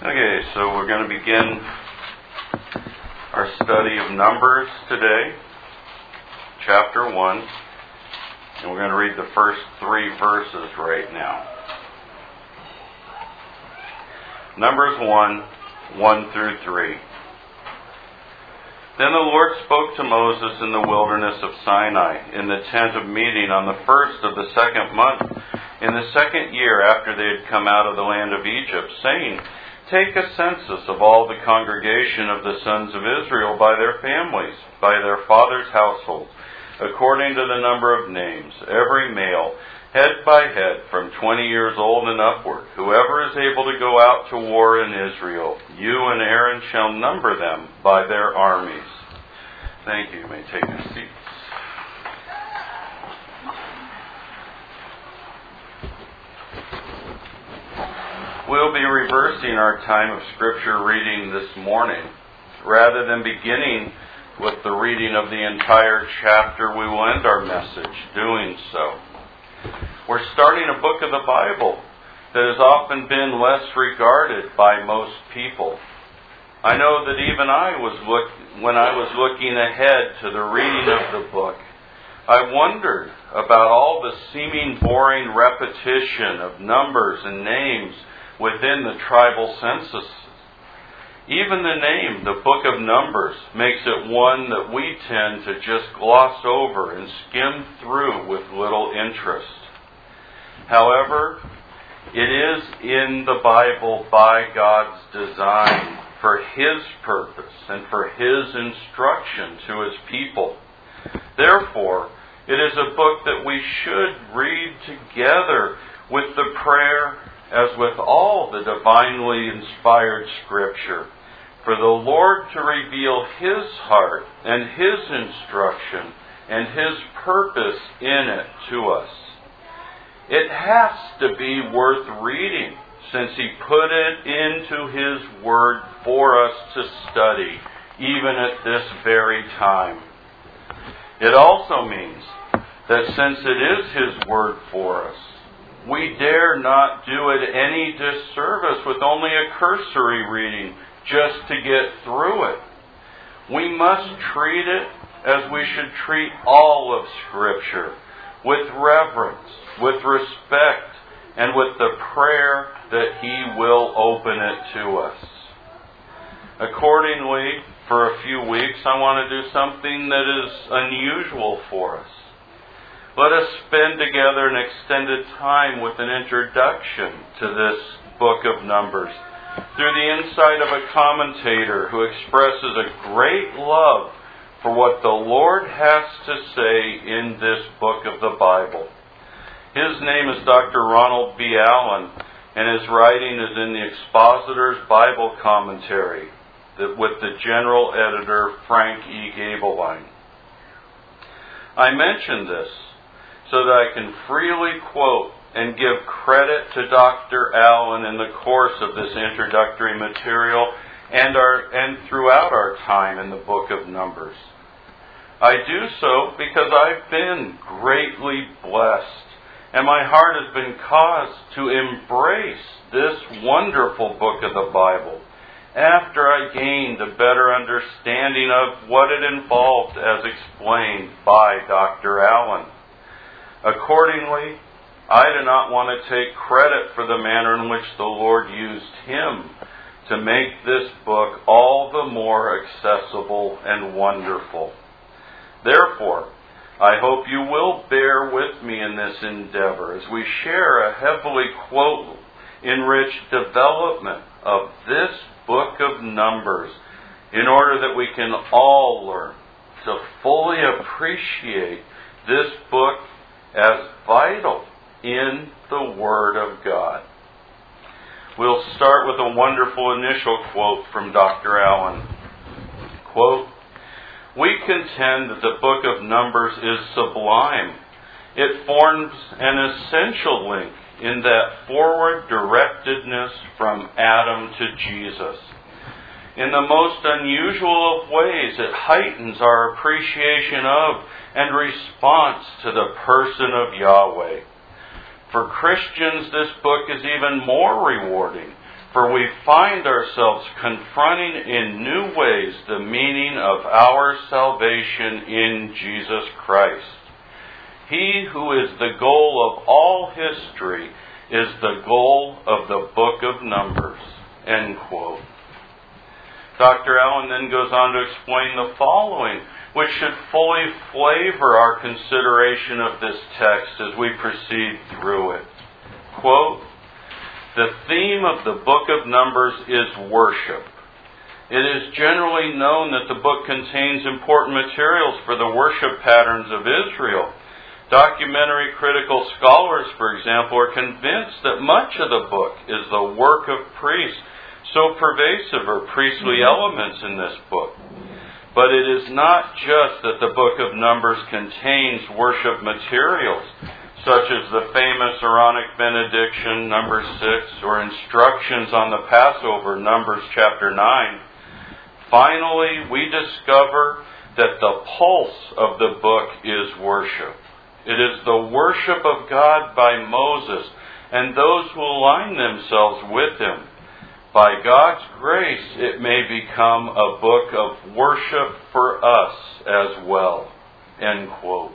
Okay, so we're going to begin our study of Numbers today, chapter 1, and we're going to read the first 3 verses right now. Numbers 1 through 3. Then the Lord spoke to Moses in the wilderness of Sinai, in the tent of meeting, on the first of the 2nd month, in the 2nd year after they had come out of the land of Egypt, saying, Take a census of all the congregation of the sons of Israel by their families, by their fathers' households, according to the number of names, every male, head by head, from 20 years old and upward, whoever is able to go out to war in Israel. You and Aaron shall number them by their armies. Thank you. You may take your seats. We'll be reversing our time of Scripture reading this morning. Rather than beginning with the reading of the entire chapter, we will end our message doing so. We're starting a book of the Bible that has often been less regarded by most people. I know that even when I was looking ahead to the reading of the book, I wondered about all the seeming boring repetition of numbers and names within the tribal census. Even the name, the Book of Numbers, makes it one that we tend to just gloss over and skim through with little interest. However, it is in the Bible by God's design, for His purpose and for His instruction to His people. Therefore, it is a book that we should read together with the prayer, as with all the divinely inspired Scripture, for the Lord to reveal His heart and His instruction and His purpose in it to us. It has to be worth reading, since He put it into His Word for us to study, even at this very time. It also means that since it is His Word for us, we dare not do it any disservice with only a cursory reading just to get through it. We must treat it as we should treat all of Scripture, with reverence, with respect, and with the prayer that He will open it to us. Accordingly, for a few weeks, I want to do something that is unusual for us. Let us spend together an extended time with an introduction to this book of Numbers through the insight of a commentator who expresses a great love for what the Lord has to say in this book of the Bible. His name is Dr. Ronald B. Allen, and his writing is in the Expositor's Bible Commentary with the General Editor Frank E. Gaebelein. I mention this so that I can freely quote and give credit to Dr. Allen in the course of this introductory material and throughout our time in the book of Numbers. I do so because I've been greatly blessed, and my heart has been caused to embrace this wonderful book of the Bible after I gained a better understanding of what it involved as explained by Dr. Allen. Accordingly, I do not want to take credit for the manner in which the Lord used him to make this book all the more accessible and wonderful. Therefore, I hope you will bear with me in this endeavor as we share a heavily quote-enriched development of this book of Numbers in order that we can all learn to fully appreciate this book as vital in the Word of God. We'll start with a wonderful initial quote from Dr. Allen. Quote, "We contend that the book of Numbers is sublime. It forms an essential link in that forward directedness from Adam to Jesus. In the most unusual of ways, it heightens our appreciation of and response to the person of Yahweh. For Christians, this book is even more rewarding, For we find ourselves confronting in new ways the meaning of our salvation in Jesus Christ. He who is the goal of all history is the goal of the book of Numbers. End quote. Dr. Allen then goes on to explain the following, which should fully flavor our consideration of this text as we proceed through it. Quote, "The theme of the book of Numbers is worship. It is generally known that the book contains important materials for the worship patterns of Israel. Documentary critical scholars, for example, are convinced that much of the book is the work of priests. So pervasive are priestly elements in this book. But it is not just that the book of Numbers contains worship materials, such as the famous Aaronic benediction, Numbers 6, or instructions on the Passover, Numbers chapter 9. Finally, we discover that the pulse of the book is worship. It is the worship of God by Moses and those who align themselves with him. By God's grace, it may become a book of worship for us as well." End quote.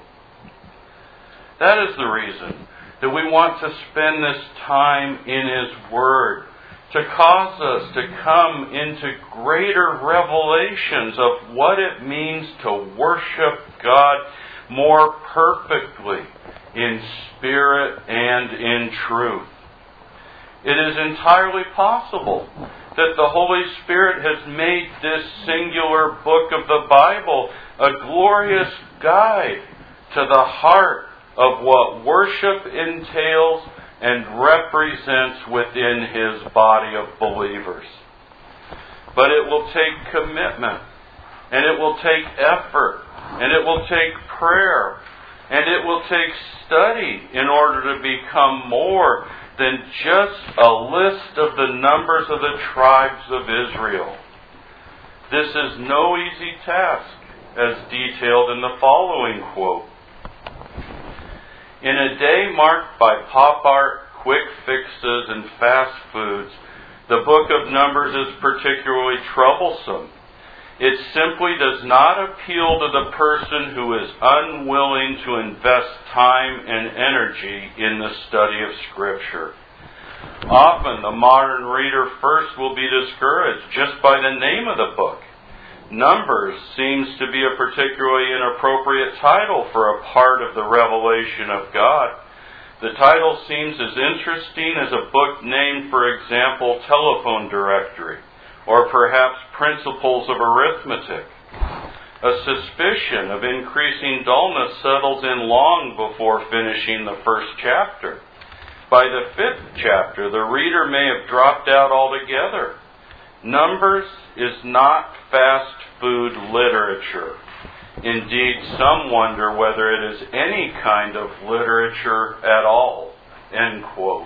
That is the reason that we want to spend this time in His Word, to cause us to come into greater revelations of what it means to worship God more perfectly in spirit and in truth. It is entirely possible that the Holy Spirit has made this singular book of the Bible a glorious guide to the heart of what worship entails and represents within His body of believers. But it will take commitment, and it will take effort, and it will take prayer, and it will take study in order to become more than just a list of the numbers of the tribes of Israel. This is no easy task, as detailed in the following quote. "In a day marked by pop art, quick fixes, and fast foods, the book of Numbers is particularly troublesome. It simply does not appeal to the person who is unwilling to invest time and energy in the study of Scripture. Often the modern reader first will be discouraged just by the name of the book. Numbers seems to be a particularly inappropriate title for a part of the revelation of God. The title seems as interesting as a book named, for example, Telephone Directory, or perhaps Principles of Arithmetic. A suspicion of increasing dullness settles in long before finishing the first chapter. By the 5th chapter, the reader may have dropped out altogether. Numbers is not fast food literature. Indeed, some wonder whether it is any kind of literature at all." End quote.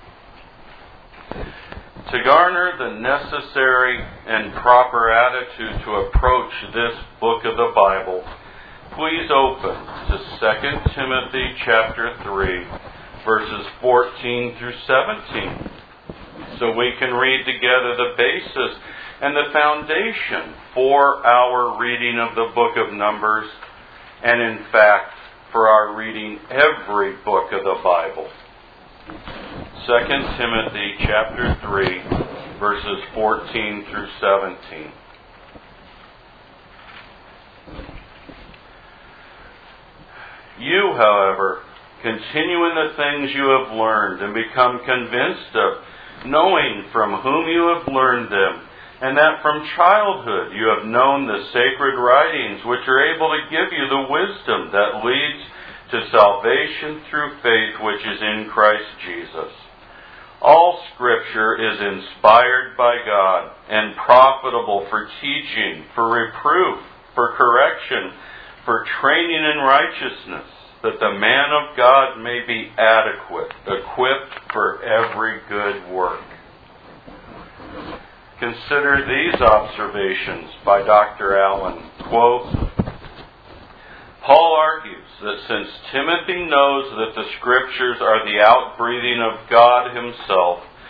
To garner the necessary and proper attitude to approach this book of the Bible, please open to 2 Timothy chapter 3, verses 14 through 17, so we can read together the basis and the foundation for our reading of the book of Numbers, and in fact, for our reading every book of the Bible. 2 Timothy chapter 3, verses 14 through 17. "You, however, continue in the things you have learned and become convinced of, knowing from whom you have learned them, and that from childhood you have known the sacred writings, which are able to give you the wisdom that leads to salvation through faith which is in Christ Jesus. All Scripture is inspired by God and profitable for teaching, for reproof, for correction, for training in righteousness, that the man of God may be adequate, equipped for every good work." Consider these observations by Dr. Allen. Quote, "Paul argues that since Timothy knows that the Scriptures are the outbreathing of God Himself,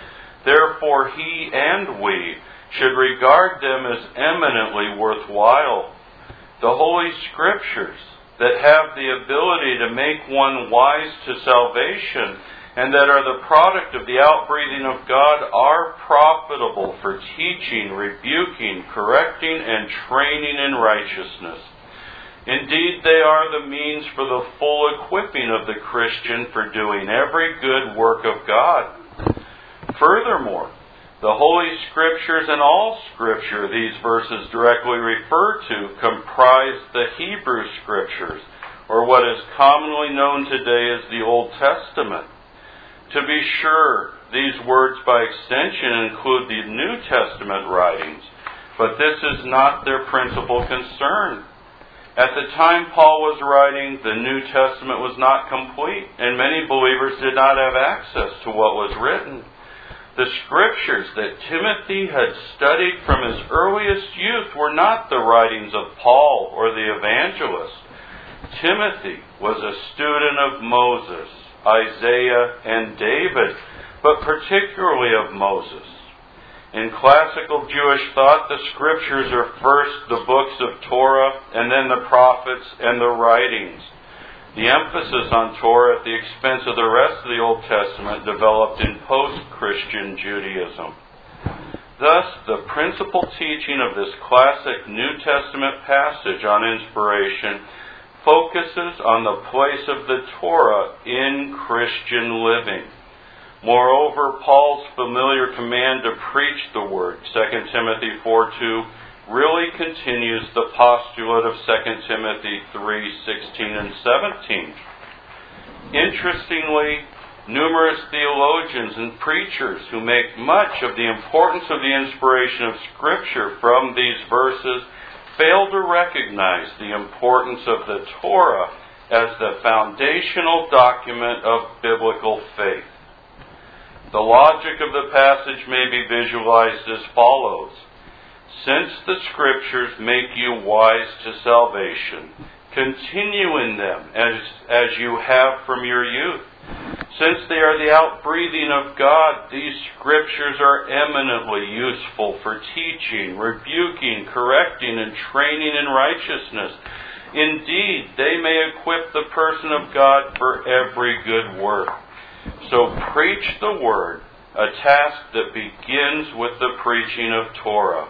Therefore he and we should regard them as eminently worthwhile. The Holy Scriptures that have the ability to make one wise to salvation and that are the product of the outbreathing of God are profitable for teaching, rebuking, correcting, and training in righteousness. Indeed, they are the means for the full equipping of the Christian for doing every good work of God. Furthermore, the Holy Scriptures and all Scripture these verses directly refer to comprise the Hebrew Scriptures, or what is commonly known today as the Old Testament. To be sure, these words by extension include the New Testament writings, but this is not their principal concern. At the time Paul was writing, the New Testament was not complete, and many believers did not have access to what was written. The Scriptures that Timothy had studied from his earliest youth were not the writings of Paul or the evangelists. Timothy was a student of Moses, Isaiah, and David, but particularly of Moses. In classical Jewish thought, the Scriptures are first the books of Torah, and then the prophets and the writings. The emphasis on Torah at the expense of the rest of the Old Testament developed in post-Christian Judaism. Thus, the principal teaching of this classic New Testament passage on inspiration focuses on the place of the Torah in Christian living. Moreover, Paul's familiar command to preach the Word, 2 Timothy 4:2, really continues the postulate of 2 Timothy 3:16 and 17. Interestingly, numerous theologians and preachers who make much of the importance of the inspiration of Scripture from these verses fail to recognize the importance of the Torah as the foundational document of biblical faith. The logic of the passage may be visualized as follows. Since the Scriptures make you wise to salvation, continue in them as you have from your youth. Since they are the outbreathing of God, these Scriptures are eminently useful for teaching, rebuking, correcting, and training in righteousness. Indeed, they may equip the person of God for every good work. So preach the Word, a task that begins with the preaching of Torah.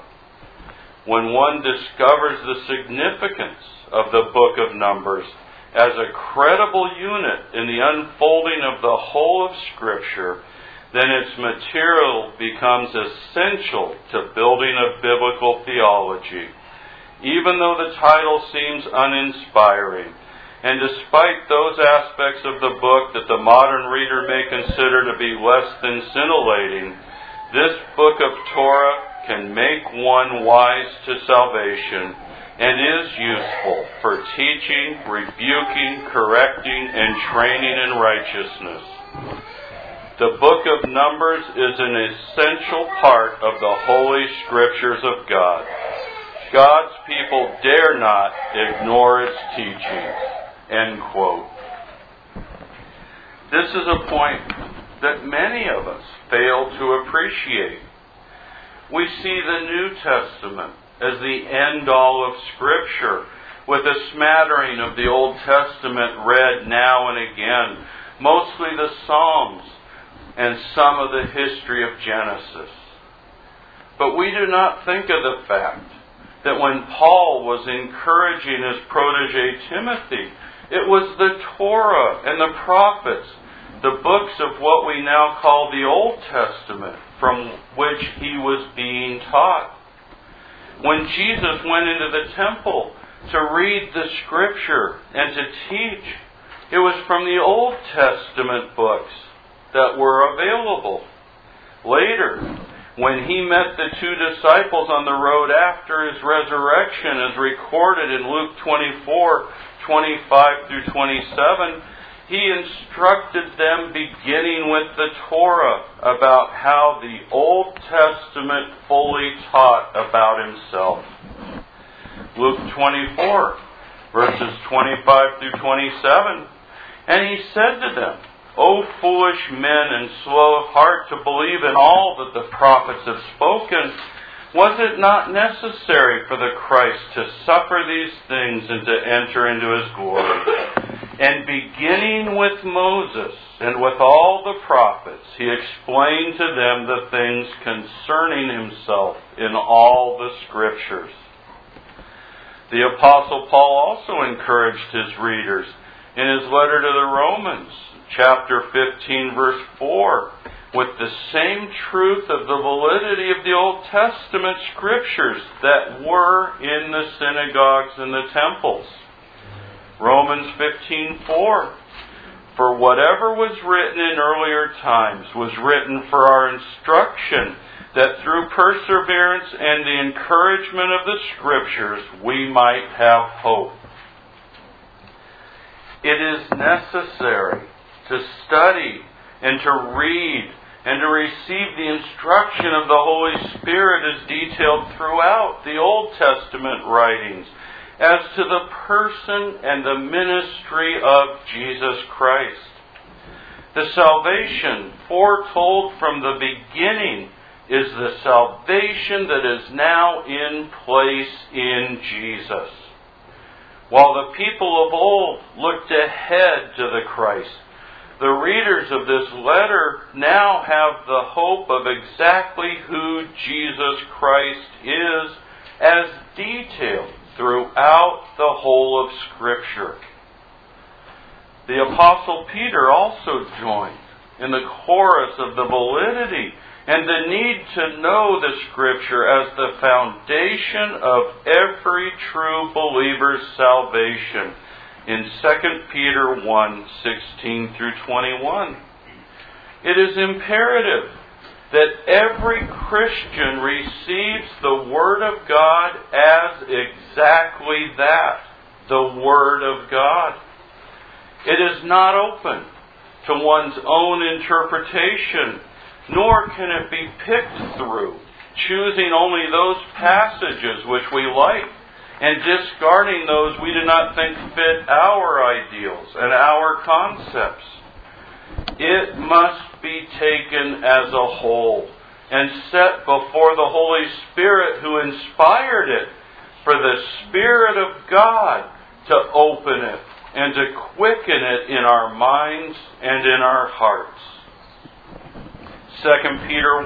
When one discovers the significance of the book of Numbers as a credible unit in the unfolding of the whole of Scripture, then its material becomes essential to building a biblical theology. Even though the title seems uninspiring, and despite those aspects of the book that the modern reader may consider to be less than scintillating, this book of Torah can make one wise to salvation and is useful for teaching, rebuking, correcting, and training in righteousness. The book of Numbers is an essential part of the Holy Scriptures of God. God's people dare not ignore its teachings. End quote. This is a point that many of us fail to appreciate. We see the New Testament as the end-all of Scripture, with a smattering of the Old Testament read now and again, mostly the Psalms and some of the history of Genesis. But we do not think of the fact that when Paul was encouraging his protege Timothy, it was the Torah and the prophets, the books of what we now call the Old Testament, from which he was being taught. When Jesus went into the temple to read the Scripture and to teach, it was from the Old Testament books that were available. Later, when he met the two disciples on the road after his resurrection, as recorded in Luke 24:25 through 27, he instructed them, beginning with the Torah, about how the Old Testament fully taught about himself. Luke 24, verses 25 through 27. And he said to them, O foolish men and slow of heart to believe in all that the prophets have spoken, was it not necessary for the Christ to suffer these things and to enter into His glory? And beginning with Moses and with all the prophets, He explained to them the things concerning Himself in all the Scriptures. The Apostle Paul also encouraged his readers in his letter to the Romans, chapter 15, verse 4, with the same truth of the validity of the Old Testament Scriptures that were in the synagogues and the temples. Romans 15:4. For whatever was written in earlier times was written for our instruction, that through perseverance and the encouragement of the Scriptures we might have hope. It is necessary to study and to read and to receive the instruction of the Holy Spirit as detailed throughout the Old Testament writings as to the person and the ministry of Jesus Christ. The salvation foretold from the beginning is the salvation that is now in place in Jesus. While the people of old looked ahead to the Christ, the readers of this letter now have the hope of exactly who Jesus Christ is as detailed throughout the whole of Scripture. The Apostle Peter also joined in the chorus of the validity and the need to know the Scripture as the foundation of every true believer's salvation in 2 Peter 1:16 through 21. It is imperative that every Christian receives the Word of God as exactly that, the Word of God. It is not open to one's own interpretation, nor can it be picked through, choosing only those passages which we like and discarding those we do not think fit our ideals and our concepts. It must be taken as a whole and set before the Holy Spirit who inspired it, for the Spirit of God to open it and to quicken it in our minds and in our hearts. 2 Peter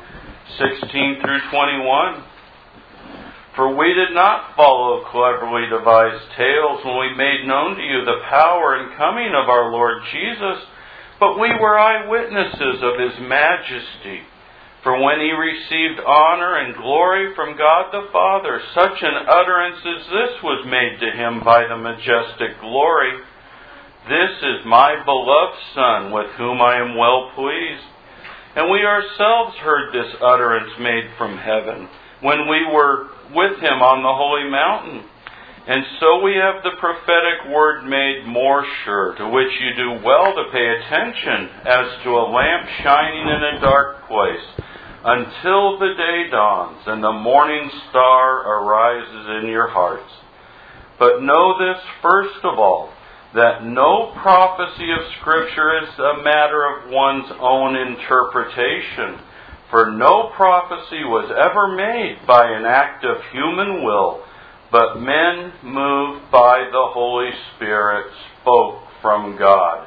1:16 through 21. For we did not follow cleverly devised tales when we made known to you the power and coming of our Lord Jesus, but we were eyewitnesses of His majesty. For when He received honor and glory from God the Father, such an utterance as this was made to Him by the majestic glory, This is my beloved Son, with whom I am well pleased. And we ourselves heard this utterance made from heaven, when we were with Him on the holy mountain. And so we have the prophetic word made more sure, to which you do well to pay attention, as to a lamp shining in a dark place, until the day dawns and the morning star arises in your hearts. But know this first of all, that no prophecy of Scripture is a matter of one's own interpretation. For no prophecy was ever made by an act of human will, but men moved by the Holy Spirit spoke from God.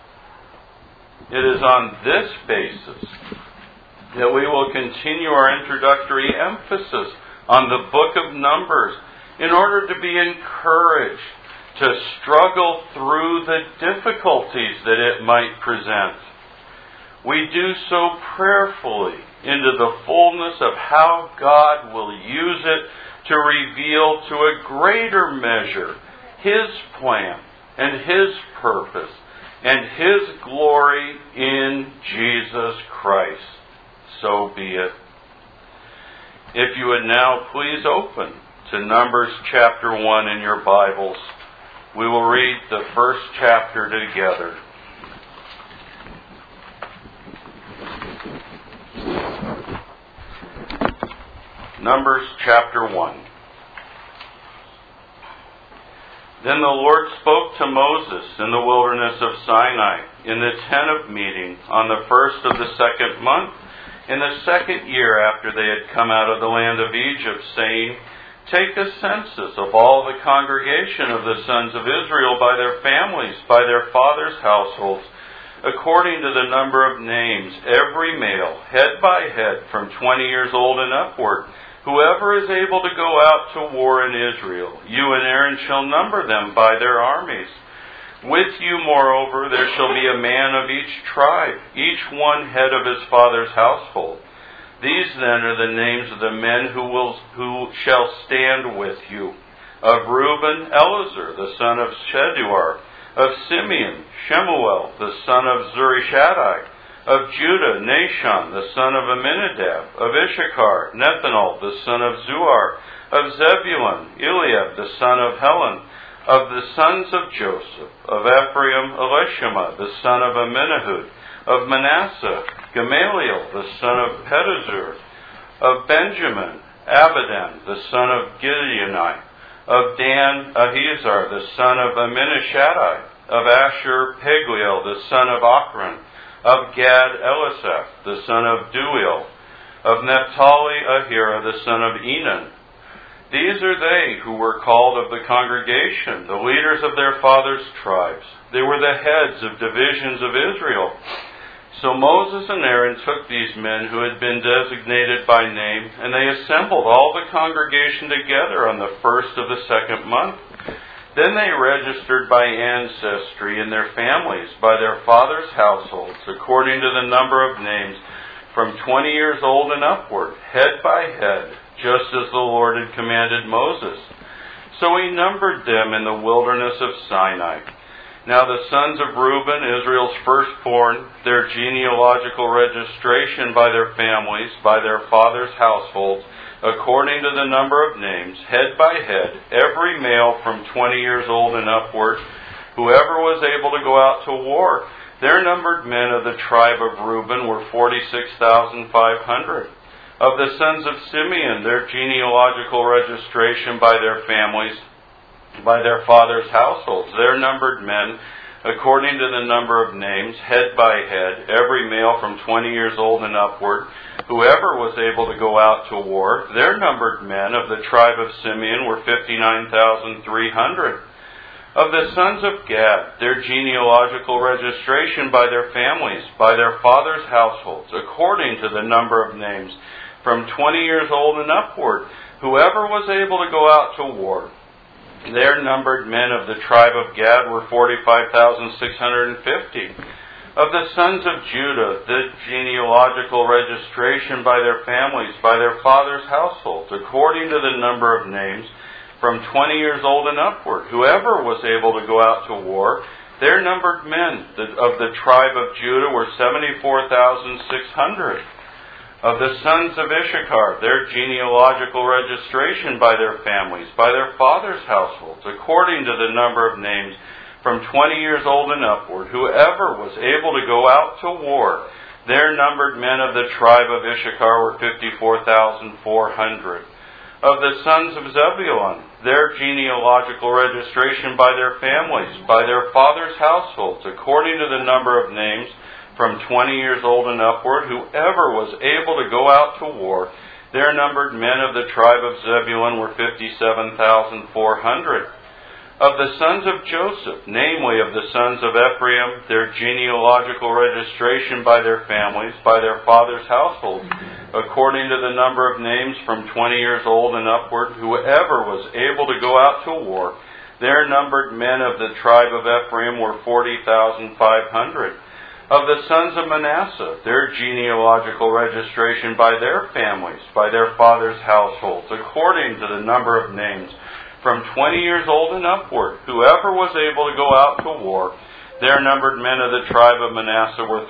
It is on this basis that we will continue our introductory emphasis on the book of Numbers in order to be encouraged to struggle through the difficulties that it might present. We do so prayerfully into the fullness of how God will use it to reveal to a greater measure His plan and His purpose and His glory in Jesus Christ. So be it. If you would now please open to Numbers chapter 1 in your Bibles, we will read the first chapter together. Numbers chapter 1. Then the Lord spoke to Moses in the wilderness of Sinai, in the tent of meeting, on the first of the second month, in the second year after they had come out of the land of Egypt, saying, Take a census of all the congregation of the sons of Israel by their families, by their fathers' households, according to the number of names, every male, head by head, from 20 years old and upward, whoever is able to go out to war in Israel. You and Aaron shall number them by their armies. With you, moreover, there shall be a man of each tribe, each one head of his father's household. These then are the names of the men who shall stand with you. Of Reuben, Elazar, the son of Sheduar. Of Simeon, Shemuel, the son of Zurishaddai. Of Judah, Nahshon, the son of Amminadab. Of Issachar, Nethanel, the son of Zuar. Of Zebulun, Eliab, the son of Helon. Of the sons of Joseph. Of Ephraim, Elishama, the son of Amminahud. Of Manasseh, Gamaliel, the son of Pedazur. Of Benjamin, Abidan, the son of Gideoni. Of Dan, Ahiezer, the son of Amminashaddai. Of Asher, Pagiel, the son of Ochran. Of Gad, Elisaph, the son of Deuel. Of Naphtali, Ahira, the son of Enan. These are they who were called of the congregation, the leaders of their fathers' tribes. They were the heads of divisions of Israel. So Moses and Aaron took these men who had been designated by name, and they assembled all the congregation together on the first of the second month. Then they registered by ancestry in their families, by their fathers' households, according to the number of names, from 20 years old and upward, head by head, just as the Lord had commanded Moses. So he numbered them in the wilderness of Sinai. Now the sons of Reuben, Israel's firstborn, their genealogical registration by their families, by their fathers' households, according to the number of names, head by head, every male from 20 years old and upward, whoever was able to go out to war. Their numbered men of the tribe of Reuben were 46,500. Of the sons of Simeon, their genealogical registration by their families, by their fathers' households, their numbered men, according to the number of names, head by head, every male from 20 years old and upward, whoever was able to go out to war. Their numbered men of the tribe of Simeon were 59,300. Of the sons of Gad, their genealogical registration by their families, by their fathers' households, according to the number of names, from 20 years old and upward, whoever was able to go out to war. Their numbered men of the tribe of Gad were 45,650. Of the sons of Judah, the genealogical registration by their families, by their fathers' households, according to the number of names, from 20 years old and upward, whoever was able to go out to war. Their numbered men of the tribe of Judah were 74,600. Of the sons of Issachar, their genealogical registration by their families, by their fathers' households, according to the number of names, from 20 years old and upward, whoever was able to go out to war. Their numbered men of the tribe of Issachar were 54,400. Of the sons of Zebulun, their genealogical registration by their families, by their fathers' households, according to the number of names, from 20 years old and upward, whoever was able to go out to war. Their numbered men of the tribe of Zebulun were 57,400. Of the sons of Joseph, namely of the sons of Ephraim, their genealogical registration by their families, by their fathers' households, according to the number of names, from 20 years old and upward, whoever was able to go out to war. Their numbered men of the tribe of Ephraim were 40,500. Of the sons of Manasseh, their genealogical registration by their families, by their fathers' households, according to the number of names, from 20 years old and upward, whoever was able to go out to war. Their numbered men of the tribe of Manasseh were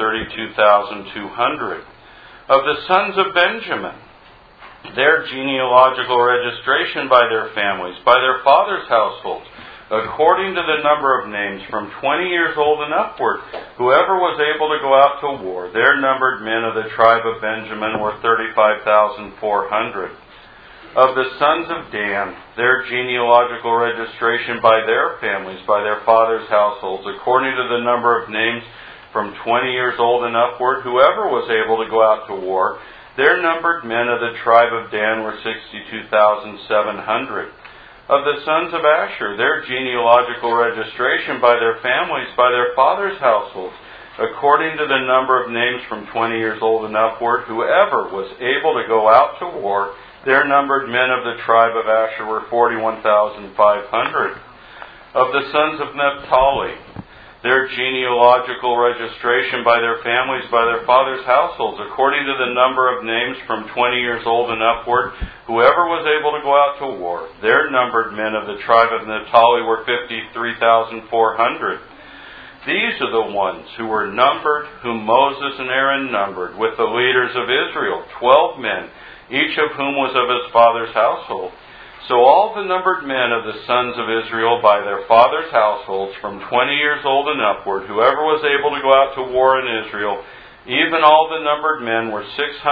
32,200. Of the sons of Benjamin, their genealogical registration by their families, by their fathers' households, according to the number of names, from 20 years old and upward, whoever was able to go out to war. Their numbered men of the tribe of Benjamin were 35,400. Of the sons of Dan, their genealogical registration by their families, by their fathers' households, according to the number of names from 20 years old and upward, whoever was able to go out to war, their numbered men of the tribe of Dan were 62,700. Of the sons of Asher, their genealogical registration by their families, by their fathers' households, according to the number of names from 20 years old and upward, whoever was able to go out to war, their numbered men of the tribe of Asher were 41,500. Of the sons of Naphtali, their genealogical registration by their families, by their fathers' households, according to the number of names from 20 years old and upward, whoever was able to go out to war, their numbered men of the tribe of Naphtali were 53,400. These are the ones who were numbered, whom Moses and Aaron numbered, with the leaders of Israel, 12 men, each of whom was of his father's household. So all the numbered men of the sons of Israel by their fathers' households, from 20 years old and upward, whoever was able to go out to war in Israel, even all the numbered men were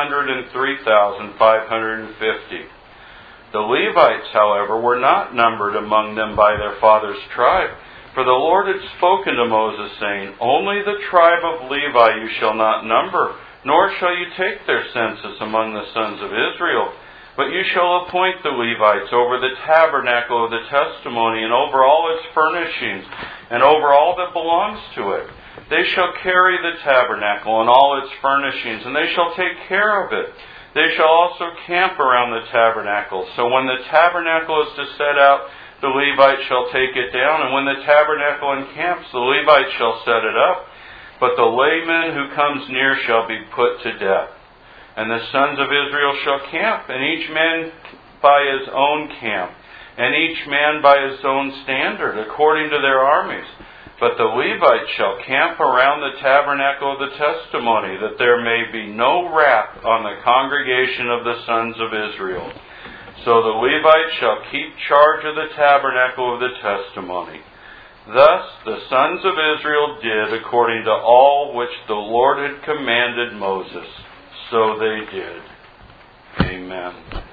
603,550. The Levites, however, were not numbered among them by their fathers' tribe. For the Lord had spoken to Moses, saying, Only the tribe of Levi you shall not number, nor shall you take their census among the sons of Israel. But you shall appoint the Levites over the tabernacle of the testimony, and over all its furnishings, and over all that belongs to it. They shall carry the tabernacle and all its furnishings, and they shall take care of it. They shall also camp around the tabernacle. So when the tabernacle is to set out, the Levites shall take it down, and when the tabernacle encamps, the Levites shall set it up. But the layman who comes near shall be put to death. And the sons of Israel shall camp, and each man by his own camp, and each man by his own standard, according to their armies. But the Levites shall camp around the tabernacle of the testimony, that there may be no wrath on the congregation of the sons of Israel. So the Levites shall keep charge of the tabernacle of the testimony. Thus the sons of Israel did according to all which the Lord had commanded Moses. So they did. Amen.